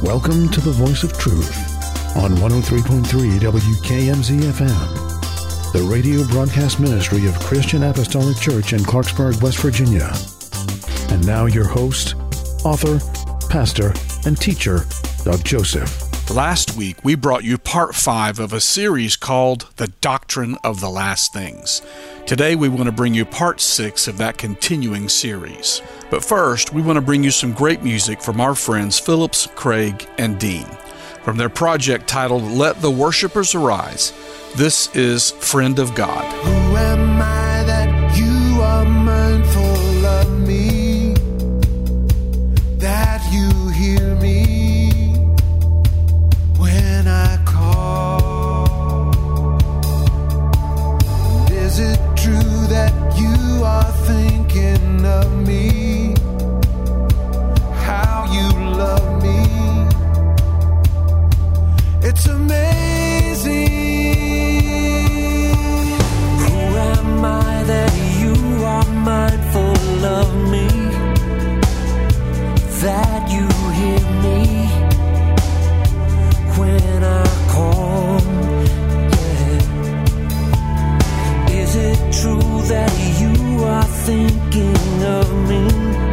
Welcome to the Voice of Truth on 103.3 WKMZ-FM, the radio broadcast ministry of Christian Apostolic Church in Clarksburg, West Virginia. And now your host, author, pastor, and teacher, Doug Joseph. Last week, we brought you part 5 of a series called The Doctrine of the Last Things. Today, we want to bring you part 6 of that continuing series. But first, we want to bring you some great music from our friends Phillips, Craig, and Dean. From their project titled Let the Worshipers Arise, this is Friend of God. Who am I that you are mindful of me, that you hear me when I call? And is it true that you are thinking of me, how you love me? It's amazing. Who am I that you are mindful of me, that you hear me when I call? Yeah. Is it true that you are thinking of me,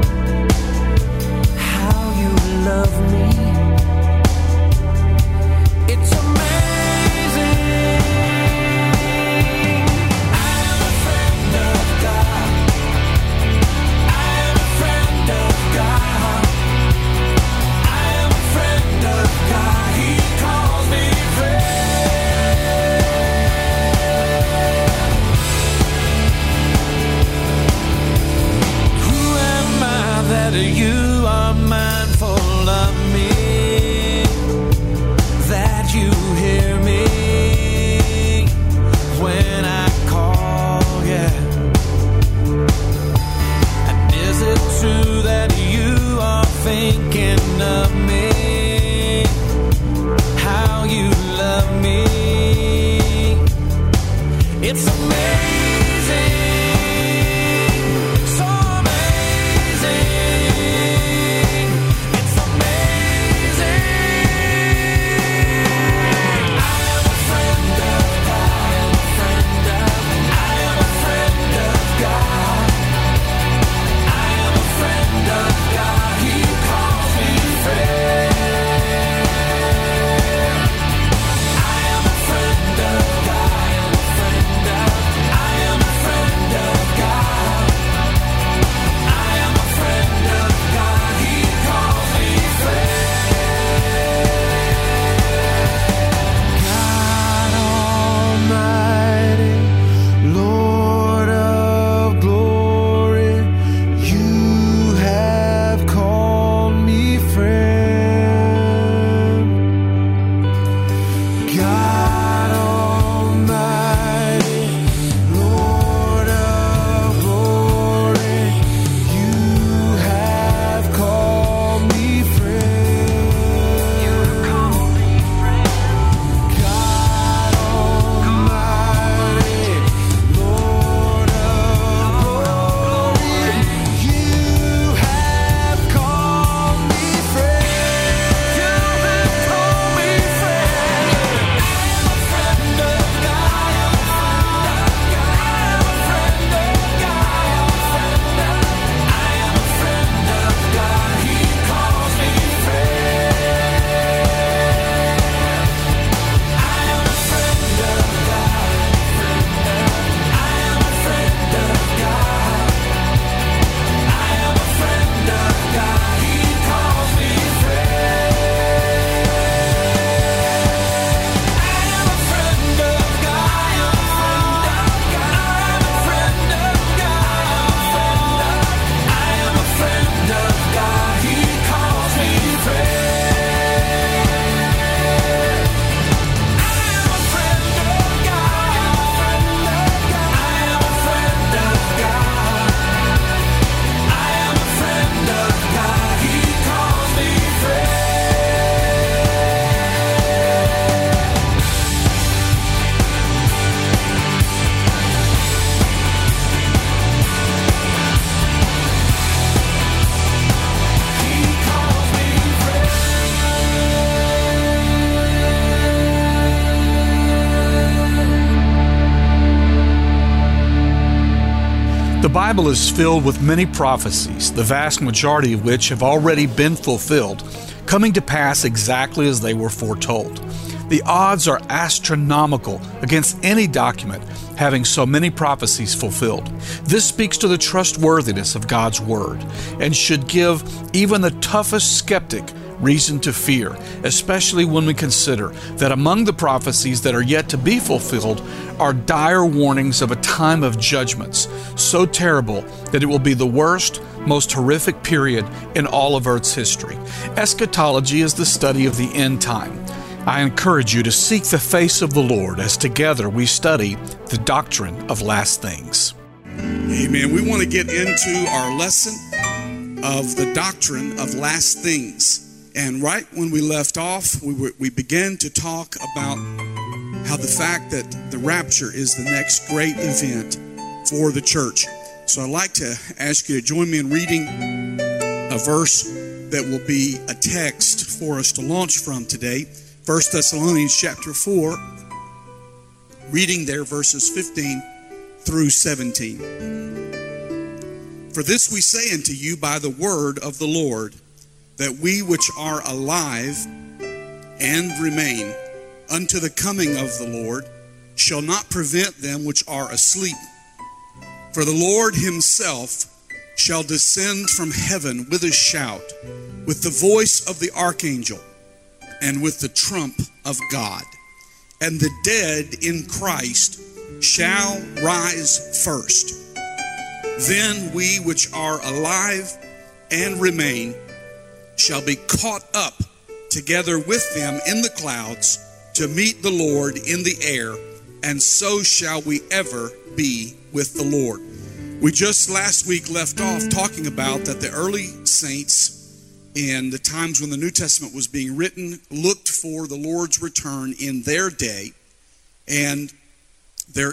how you love me? It's amazing. I am a friend of God. I am a friend of God. I am a friend of God. He calls me friend. Who am I that you are mindful of me, that you hear me when I call, yeah? And is it true that you are thinking of me, how you love me? It's amazing, so amazing. It's amazing. I am a friend of God. I am a friend of God. I am a friend of God. He calls me friend. The Bible is filled with many prophecies, the vast majority of which have already been fulfilled, coming to pass exactly as they were foretold. The odds are astronomical against any document having so many prophecies fulfilled. This speaks to the trustworthiness of God's Word and should give even the toughest skeptic reason to fear, especially when we consider that among the prophecies that are yet to be fulfilled are dire warnings of a time of judgments so terrible that it will be the worst, most horrific period in all of Earth's history. Eschatology is the study of the end time. I encourage you to seek the face of the Lord as together we study the doctrine of last things. Amen. We want to get into our lesson of the doctrine of last things. And right when we left off, we began to talk about how the fact that the rapture is the next great event for the church. So I'd like to ask you to join me in reading a verse that will be a text for us to launch from today. 1 Thessalonians chapter 4, reading there verses 15 through 17. For this we say unto you by the word of the Lord, that we which are alive and remain unto the coming of the Lord shall not prevent them which are asleep. For the Lord himself shall descend from heaven with a shout, with the voice of the archangel, and with the trump of God. And the dead in Christ shall rise first. Then we which are alive and remain shall be caught up together with them in the clouds to meet the Lord in the air, and so shall we ever be with the Lord. We just last week left off talking about that the early saints in the times when the New Testament was being written looked for the Lord's return in their day, and there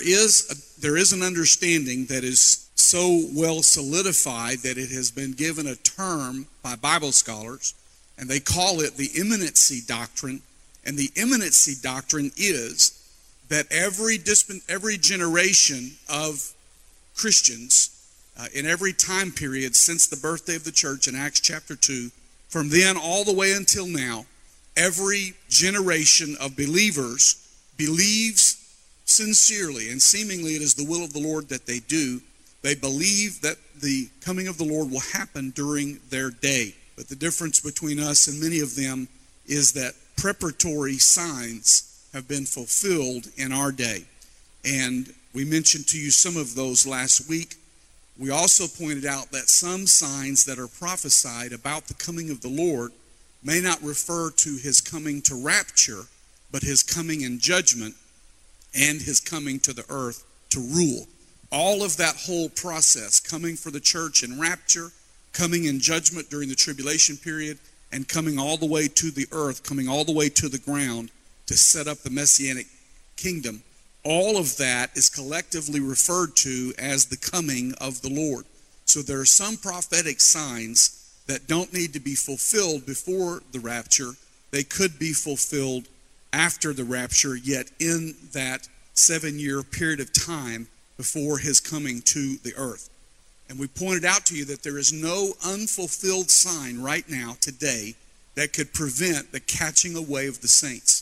is an understanding that is so well solidified that it has been given a term by Bible scholars, and they call it the imminency doctrine. And the imminency doctrine is that every generation of Christians in every time period since the birthday of the church in Acts chapter 2, from then all the way until now, every generation of believers believes sincerely, and seemingly it is the will of the Lord that they do. They believe that the coming of the Lord will happen during their day. But the difference between us and many of them is that preparatory signs have been fulfilled in our day. And we mentioned to you some of those last week. We also pointed out that some signs that are prophesied about the coming of the Lord may not refer to his coming to rapture, but his coming in judgment and his coming to the earth to rule. All of that whole process, coming for the church in rapture, coming in judgment during the tribulation period, and coming all the way to the earth, coming all the way to the ground to set up the Messianic kingdom, all of that is collectively referred to as the coming of the Lord. So there are some prophetic signs that don't need to be fulfilled before the rapture. They could be fulfilled after the rapture, yet in that 7-year period of time before his coming to the earth. And we pointed out to you that there is no unfulfilled sign right now, today, that could prevent the catching away of the saints.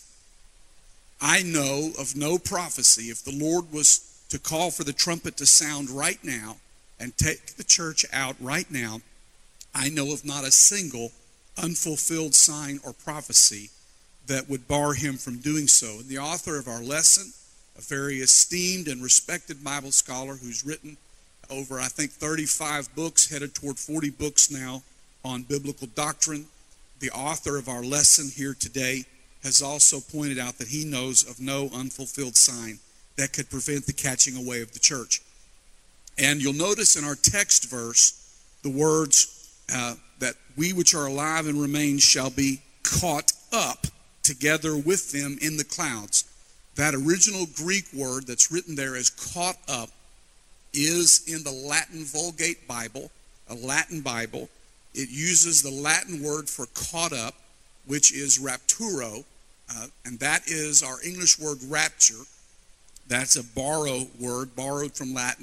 I know of no prophecy. If the Lord was to call for the trumpet to sound right now and take the church out right now, I know of not a single unfulfilled sign or prophecy that would bar him from doing so. And the author of our lesson, a very esteemed and respected Bible scholar who's written over, I think, 35 books, headed toward 40 books now on biblical doctrine. The author of our lesson here today has also pointed out that he knows of no unfulfilled sign that could prevent the catching away of the church. And you'll notice in our text verse the words that we which are alive and remain shall be caught up together with them in the clouds. That original Greek word that's written there as caught up is in the Latin Vulgate Bible, a Latin Bible. It uses the Latin word for caught up, which is rapturo, and that is our English word rapture. That's a borrowed word, borrowed from Latin,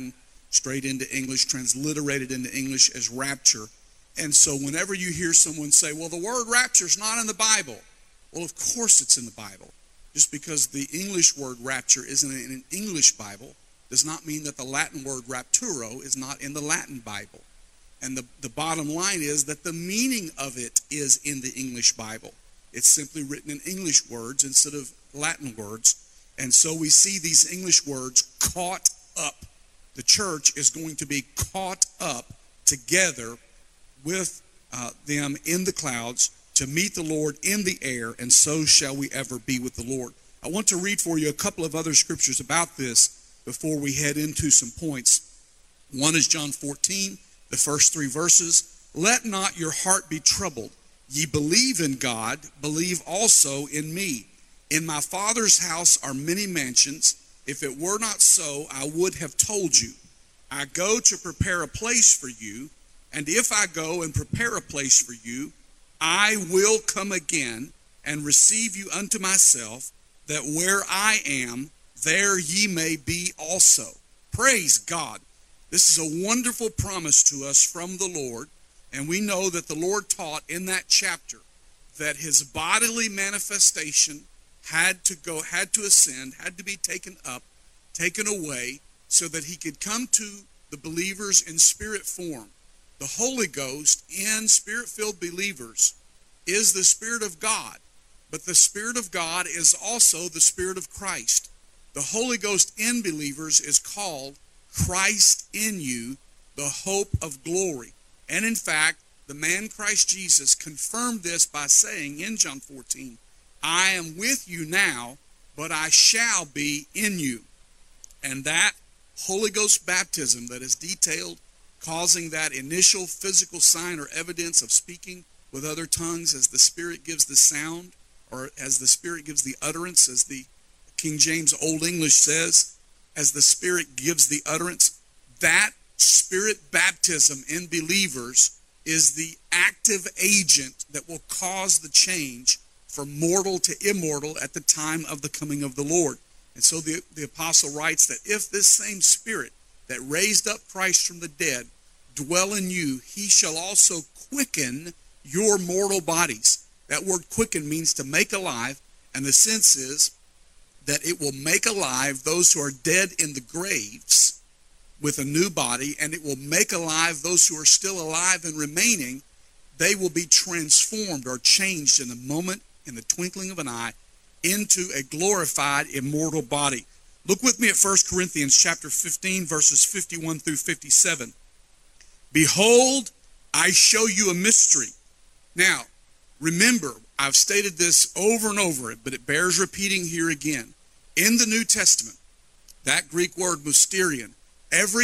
straight into English, transliterated into English as rapture. And so whenever you hear someone say, well, the word rapture is not in the Bible. Well, of course it's in the Bible. Just because the English word rapture isn't in an English Bible does not mean that the Latin word rapturo is not in the Latin Bible. And the bottom line is that the meaning of it is in the English Bible. It's simply written in English words instead of Latin words. And so we see these English words caught up. The church is going to be caught up together with them in the clouds to meet the Lord in the air, and so shall we ever be with the Lord. I want to read for you a couple of other scriptures about this before we head into some points. One is John 14, the first 3 verses. Let not your heart be troubled. Ye believe in God, believe also in me. In my Father's house are many mansions. If it were not so, I would have told you. I go to prepare a place for you, and if I go and prepare a place for you, I will come again and receive you unto myself, that where I am, there ye may be also. Praise God. This is a wonderful promise to us from the Lord, and we know that the Lord taught in that chapter that his bodily manifestation had to ascend, had to be taken up, taken away, so that he could come to the believers in spirit form. The Holy Ghost in spirit-filled believers is the Spirit of God, but the Spirit of God is also the Spirit of Christ. The Holy Ghost in believers is called Christ in you, the hope of glory. And in fact, the man Christ Jesus confirmed this by saying in John 14, I am with you now, but I shall be in you. And that Holy Ghost baptism that is detailed, causing that initial physical sign or evidence of speaking with other tongues as the Spirit gives the sound, or as the Spirit gives the utterance, as the King James Old English says, as the Spirit gives the utterance, that Spirit baptism in believers is the active agent that will cause the change from mortal to immortal at the time of the coming of the Lord. And so the apostle writes that if this same Spirit that raised up Christ from the dead dwell in you, he shall also quicken your mortal bodies. That word quicken means to make alive, and the sense is that it will make alive those who are dead in the graves with a new body, and it will make alive those who are still alive and remaining. They will be transformed or changed in a moment, in the twinkling of an eye, into a glorified immortal body. Look with me at 1 Corinthians chapter 15, verses 51 through 57. Behold, I show you a mystery. Now, remember, I've stated this over and over, but it bears repeating here again. In the New Testament, that Greek word mysterion, every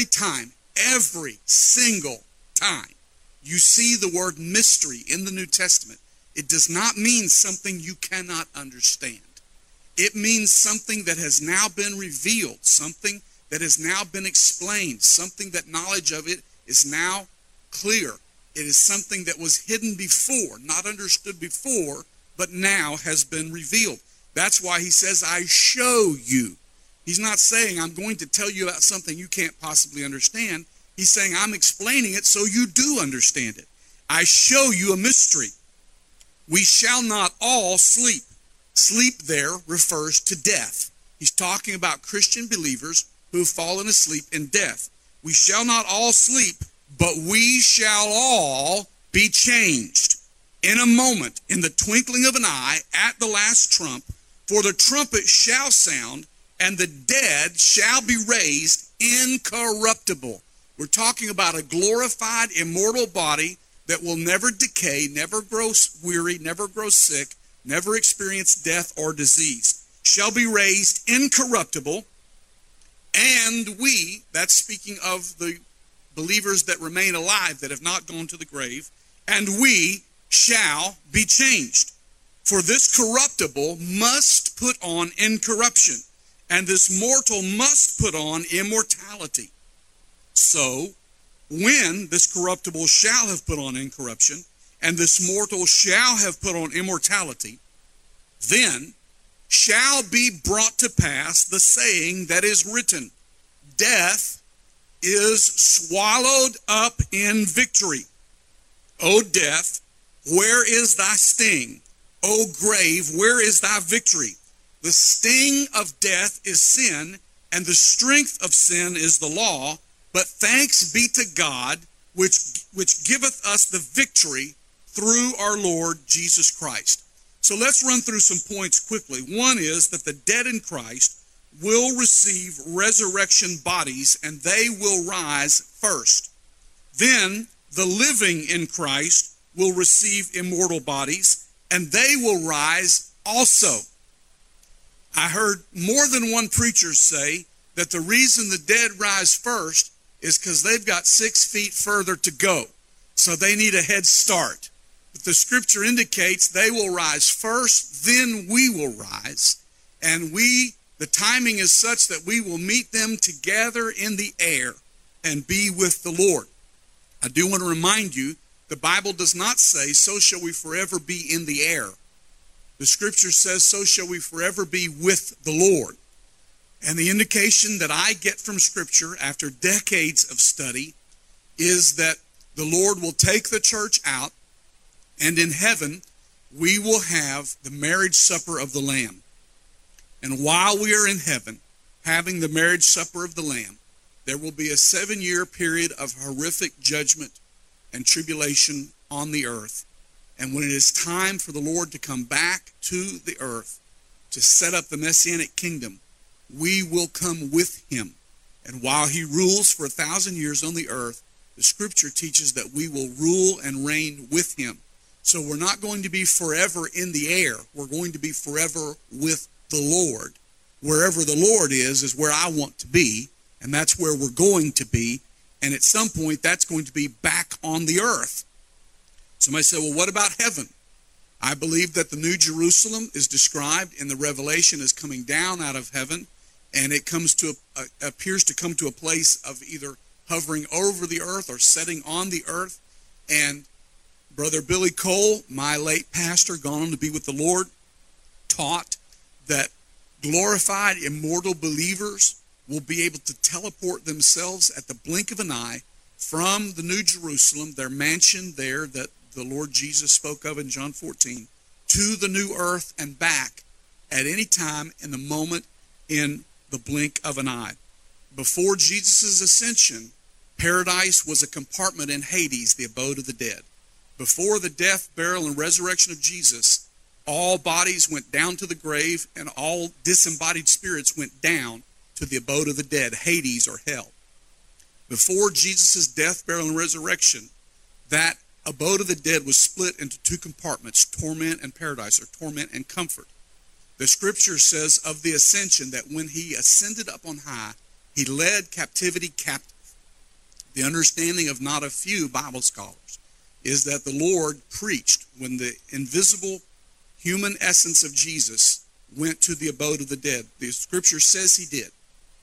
single time you see the word mystery in the New Testament, it does not mean something you cannot understand. It means something that has now been revealed, something that has now been explained, something that knowledge of it is now clear. It is something that was hidden before, not understood before, but now has been revealed. That's why he says, I show you. He's not saying, I'm going to tell you about something you can't possibly understand. He's saying, I'm explaining it so you do understand it. I show you a mystery. We shall not all sleep. Sleep there refers to death. He's talking about Christian believers who have fallen asleep in death. We shall not all sleep, but we shall all be changed in a moment, in the twinkling of an eye, at the last trump. For the trumpet shall sound, and the dead shall be raised incorruptible. We're talking about a glorified, immortal body that will never decay, never grow weary, never grow sick, never experience death or disease. Shall be raised incorruptible, and we, that's speaking of the believers that remain alive, that have not gone to the grave, and we shall be changed. For this corruptible must put on incorruption, and this mortal must put on immortality. So, when this corruptible shall have put on incorruption, and this mortal shall have put on immortality, then shall be brought to pass the saying that is written, Death is swallowed up in victory. O death, where is thy sting? O grave, where is thy victory? The sting of death is sin, and the strength of sin is the law. But thanks be to God, which giveth us the victory through our Lord Jesus Christ. So let's run through some points quickly. One is that the dead in Christ will receive resurrection bodies, and they will rise first. Then the living in Christ will receive immortal bodies, and they will rise also. I heard more than one preacher say that the reason the dead rise first is because they've got 6 feet further to go. So they need a head start. But the scripture indicates they will rise first, then we will rise. And the timing is such that we will meet them together in the air and be with the Lord. I do want to remind you, the Bible does not say, so shall we forever be in the air. The scripture says, so shall we forever be with the Lord. And the indication that I get from scripture after decades of study is that the Lord will take the church out, and in heaven we will have the marriage supper of the Lamb. And while we are in heaven having the marriage supper of the Lamb, there will be a 7-year period of horrific judgment and tribulation on the earth. And when it is time for the Lord to come back to the earth to set up the Messianic kingdom, we will come with him. And while he rules for 1,000 years on the earth, the scripture teaches that we will rule and reign with him. So we're not going to be forever in the air. We're going to be forever with the Lord. Wherever the Lord is where I want to be, and that's where we're going to be. And at some point, that's going to be back on the earth. Somebody said, well, what about heaven? I believe that the New Jerusalem is described in the Revelation as coming down out of heaven, and it appears to come to a place of either hovering over the earth or setting on the earth. And Brother Billy Cole, my late pastor, gone on to be with the Lord, taught that glorified immortal believers will be able to teleport themselves at the blink of an eye from the New Jerusalem, their mansion there that the Lord Jesus spoke of in John 14, to the new earth and back at any time in the moment in the blink of an eye. Before Jesus' ascension, paradise was a compartment in Hades, the abode of the dead. Before the death, burial, and resurrection of Jesus, all bodies went down to the grave, and all disembodied spirits went down to the abode of the dead, Hades or hell. Before Jesus' death, burial, and resurrection, that abode of the dead was split into 2 compartments, torment and paradise, or torment and comfort. The scripture says of the ascension that when he ascended up on high, he led captivity captive. The understanding of not a few Bible scholars is that the Lord preached when the invisible human essence of Jesus went to the abode of the dead. The scripture says he did.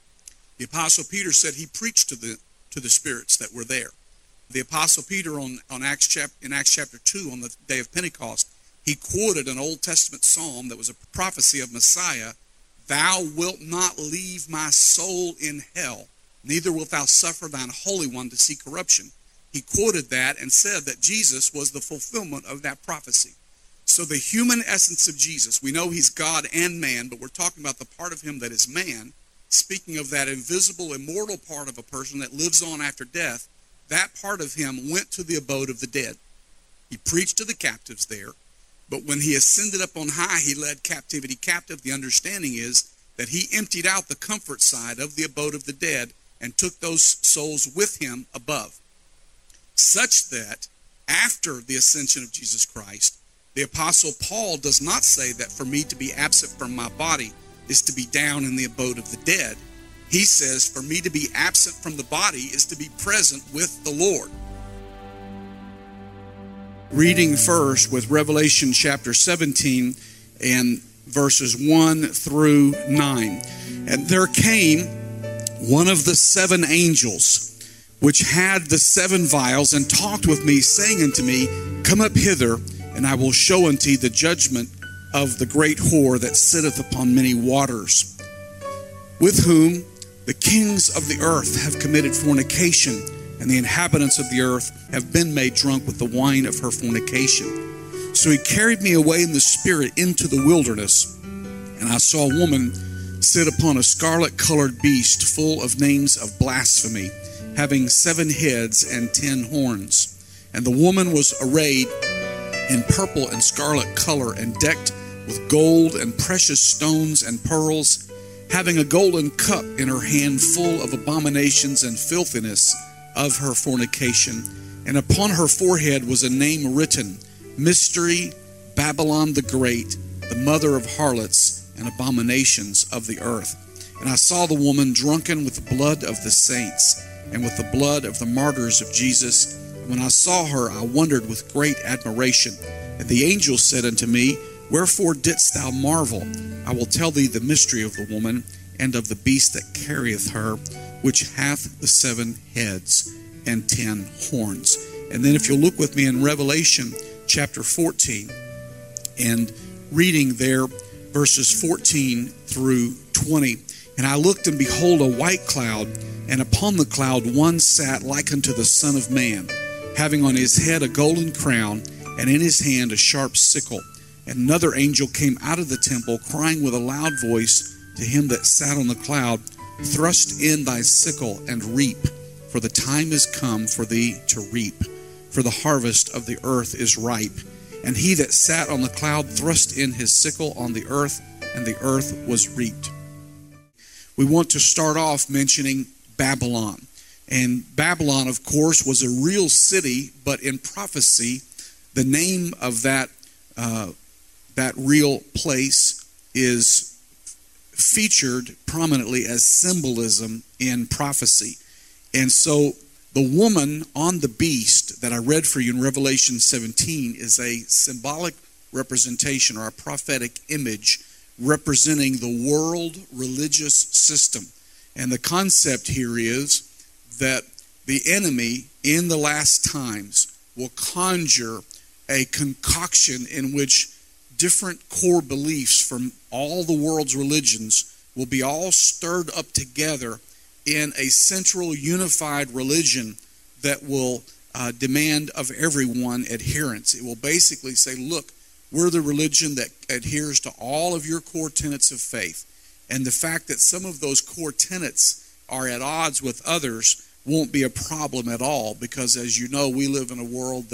The Apostle Peter said he preached to the spirits that were there. The Apostle Peter in Acts chapter 2, on the day of Pentecost, he quoted an Old Testament psalm that was a prophecy of Messiah. Thou wilt not leave my soul in hell, neither wilt thou suffer thine Holy One to see corruption. He quoted that and said that Jesus was the fulfillment of that prophecy. So the human essence of Jesus, we know he's God and man, but we're talking about the part of him that is man. Speaking of that invisible, immortal part of a person that lives on after death, that part of him went to the abode of the dead. He preached to the captives there, but when he ascended up on high, he led captivity captive. The understanding is that he emptied out the comfort side of the abode of the dead and took those souls with him above. Such that after the ascension of Jesus Christ, the Apostle Paul does not say that for me to be absent from my body is to be down in the abode of the dead. He says for me to be absent from the body is to be present with the Lord. Reading first with Revelation chapter 17 and verses 1 through 9. And there came one of the 7 angels, which had the 7 vials, and talked with me, saying unto me, Come up hither, and I will show unto thee the judgment of the great whore that sitteth upon many waters, with whom The kings of the earth have committed fornication, and the inhabitants of the earth have been made drunk with the wine of her fornication. So he carried me away in the spirit into the wilderness, and I saw a woman sit upon a scarlet-colored beast full of names of blasphemy, having 7 heads and 10 horns. And the woman was arrayed in purple and scarlet color, and decked with gold and precious stones and pearls, having a golden cup in her hand full of abominations and filthiness of her fornication. And upon her forehead was a name written, Mystery, Babylon the Great, the mother of harlots and abominations of the earth. And I saw the woman drunken with the blood of the saints, and with the blood of the martyrs of Jesus. And when I saw her, I wondered with great admiration. And the angel said unto me, Wherefore didst thou marvel? I will tell thee the mystery of the woman, and of the beast that carrieth her, which hath the 7 heads and 10 horns. And then if you'll look with me in Revelation chapter 14, and reading there verses 14 through 20. And I looked, and behold, a white cloud, and upon the cloud one sat like unto the Son of Man, having on his head a golden crown, and in his hand a sharp sickle. And another angel came out of the temple, crying with a loud voice to him that sat on the cloud, Thrust in thy sickle and reap, for the time is come for thee to reap, for the harvest of the earth is ripe. And he that sat on the cloud thrust in his sickle on the earth, and the earth was reaped. We want to start off mentioning Babylon. And Babylon, of course, was a real city, but in prophecy, the name of that real place is featured prominently as symbolism in prophecy. And so the woman on the beast that I read for you in Revelation 17 is a symbolic representation, or a prophetic image representing the world religious system. And the concept here is that the enemy in the last times will conjure a concoction in which different core beliefs from all the world's religions will be all stirred up together in a central unified religion that will demand of everyone adherence. It will basically say, look, we're the religion that adheres to all of your core tenets of faith. And the fact that some of those core tenets are at odds with others won't be a problem at all, because as you know, we live in a world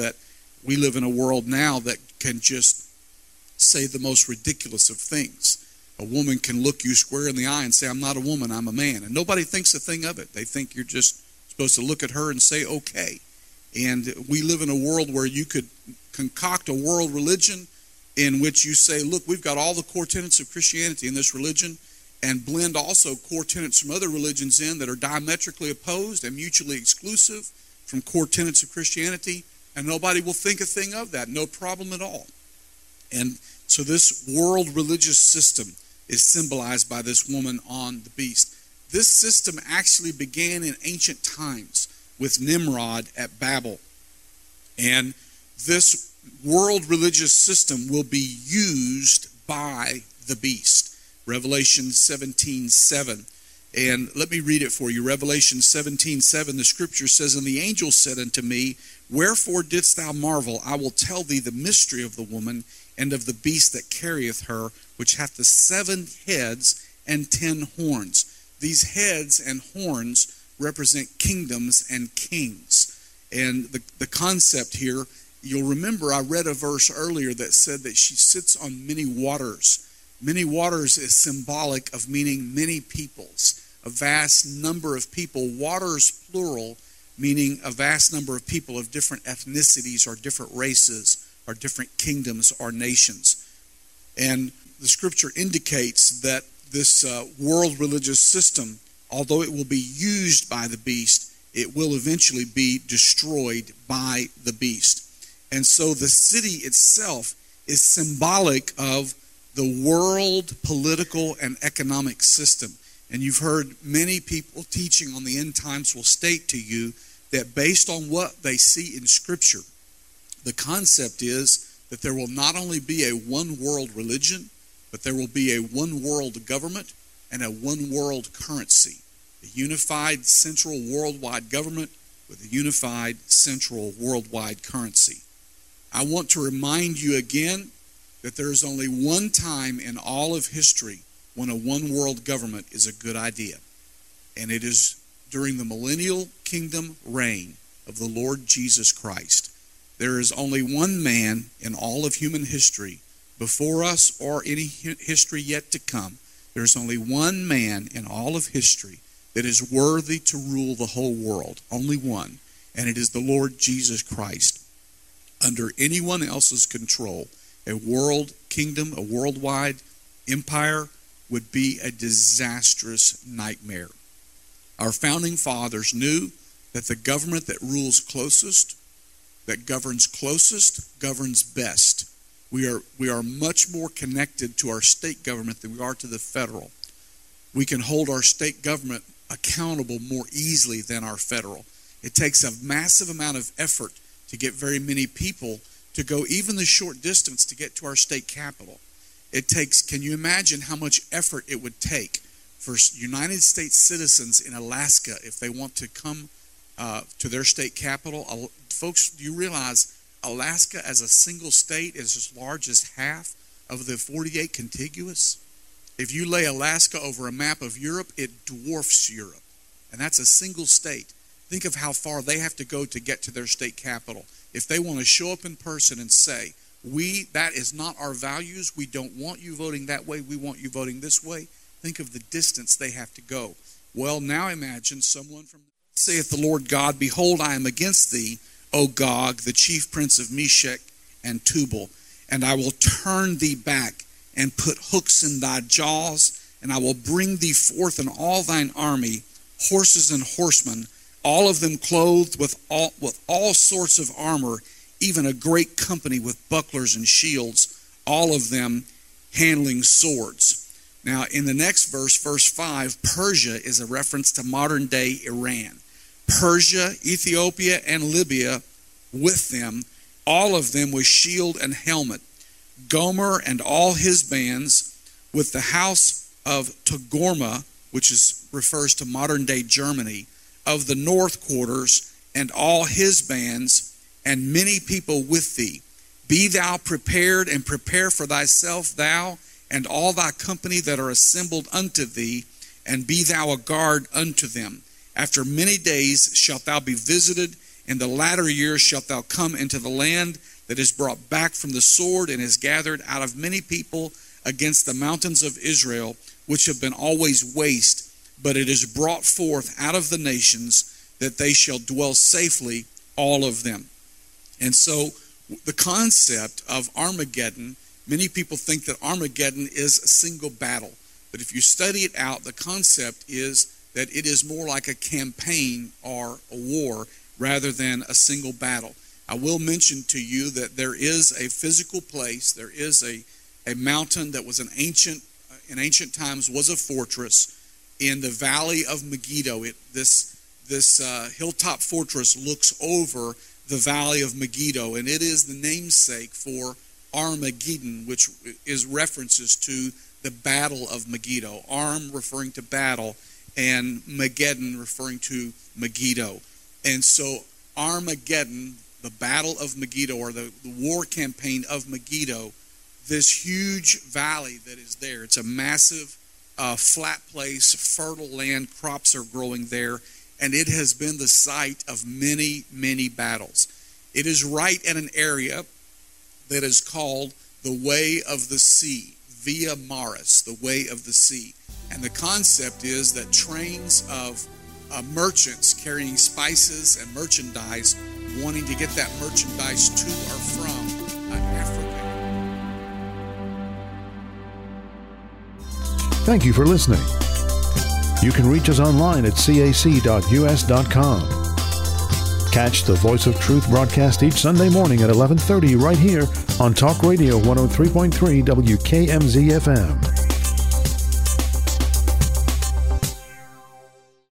now that can just say the most ridiculous of things. A woman can look you square in the eye and say, I'm not a woman, I'm a man. And nobody thinks a thing of it. They think you're just supposed to look at her and say, okay. And we live in a world where you could concoct a world religion in which you say, look, we've got all the core tenets of Christianity in this religion, and blend also core tenets from other religions in that are diametrically opposed and mutually exclusive from core tenets of Christianity, and nobody will think a thing of that. No problem at all. And so this world religious system is symbolized by this woman on the beast. This system actually began in ancient times with Nimrod at Babel. And this world religious system will be used by the beast. Revelation 17:7. And let me read it for you. Revelation 17:7, the scripture says, And the angel said unto me, Wherefore didst thou marvel? I will tell thee the mystery of the woman, and of the beast that carrieth her, which hath the 7 heads and 10 horns. These heads and horns represent kingdoms and kings. And the concept here, you'll remember I read a verse earlier that said that she sits on many waters. Many waters is symbolic of meaning many peoples, a vast number of people. Waters, plural, meaning a vast number of people of different ethnicities or different races or different kingdoms or nations. And the scripture indicates that this world religious system, although it will be used by the beast, it will eventually be destroyed by the beast. And so the city itself is symbolic of the world political and economic system. And you've heard many people teaching on the end times will state to you that based on what they see in Scripture, the concept is that there will not only be a one world religion, but there will be a one world government and a one world currency. a unified central worldwide government with a unified central worldwide currency. I want to remind you again that there is only one time in all of history when a one-world government is a good idea, and it is during the millennial kingdom reign of the Lord Jesus Christ. There is only one man in all of human history, before us or any history yet to come. There is only one man in all of history that is worthy to rule the whole world, only one, and it is the Lord Jesus Christ. Under anyone else's control, a world kingdom, a worldwide empire would be a disastrous nightmare. Our founding fathers knew that the government that rules closest, that governs closest, governs best. We are much more connected to our state government than we are to the federal. We can hold our state government accountable more easily than our federal. It takes a massive amount of effort to get very many people to go even the short distance to get to our state capital. It takes, can you imagine how much effort it would take for United States citizens in Alaska if they want to come to their state capital? Folks, do you realize Alaska as a single state is as large as half of the 48 contiguous? If you lay Alaska over a map of Europe, it dwarfs Europe. And that's a single state. Think of how far they have to go to get to their state capital. If they want to show up in person and say, that is not our values, we don't want you voting that way, we want you voting this way, think of the distance they have to go. Well, now imagine someone from, saith the Lord God, behold, I am against thee, O Gog, the chief prince of Meshech and Tubal, and I will turn thee back and put hooks in thy jaws, and I will bring thee forth in all thine army, horses and horsemen, all of them clothed with all sorts of armor, even a great company with bucklers and shields, all of them handling swords. Now, in the next verse, verse 5, Persia is a reference to modern-day Iran. Persia, Ethiopia, and Libya with them, all of them with shield and helmet. Gomer and all his bands, with the house of Togarmah, which refers to modern-day Germany, of the north quarters, and all his bands, and many people with thee. Be thou prepared, and prepare for thyself, thou and all thy company that are assembled unto thee, and be thou a guard unto them. After many days shalt thou be visited, in the latter years shalt thou come into the land that is brought back from the sword, and is gathered out of many people against the mountains of Israel, which have been always waste, but it is brought forth out of the nations, that they shall dwell safely, all of them. And so the concept of Armageddon, many people think that Armageddon is a single battle. But if you study it out, the concept is that it is more like a campaign or a war rather than a single battle. I will mention to you that there is a physical place, there is a mountain that was in ancient times was a fortress in the valley of Megiddo. This hilltop fortress looks over the valley of Megiddo, and it is the namesake for Armageddon, which is references to the battle of Megiddo. Arm referring to battle, and Megiddon referring to Megiddo. And so Armageddon, the battle of Megiddo, or the war campaign of Megiddo, this huge valley that is there, it's a massive flat place, fertile land, crops are growing there, and it has been the site of many, many battles. It is right in an area that is called the Way of the Sea, Via Maris, the Way of the Sea. And the concept is that trains of merchants carrying spices and merchandise, wanting to get that merchandise to or from Africa. Thank you for listening. You can reach us online at cac.us.com. Catch the Voice of Truth broadcast each Sunday morning at 11:30 right here on Talk Radio 103.3 WKMZ FM.